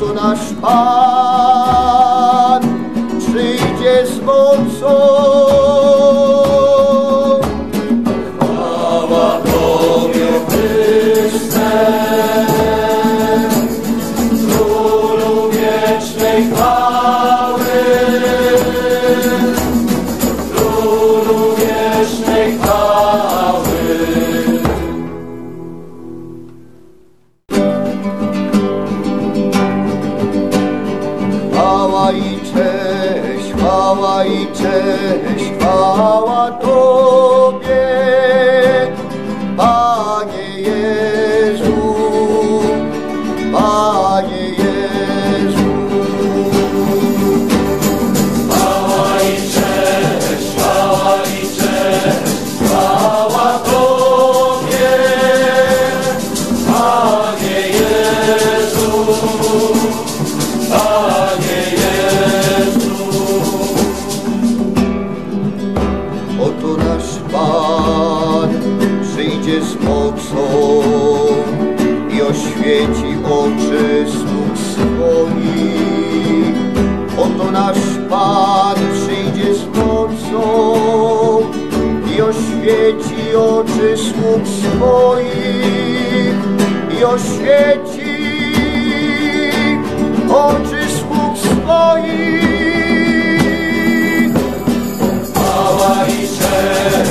Oto nasz Pan przyjdzie z mocą. Chwała Tobie, Chryste, Królu wiecznej chwały, Królu wiecznej chwały. Chwała i cześć, chwała i cześć, chwała Tobie, Panie Jezu, Panie Jezu. Chwała i cześć, chwała i cześć, chwała Tobie, Panie Jezu, Panie Jezu. Oto nasz Pan przyjdzie z mocą i oświeci oczy sług swoich. Oto nasz Pan przyjdzie z mocą i oświeci oczy sług swoich. I oświeci oczy sług swoich. Chwała i cześć.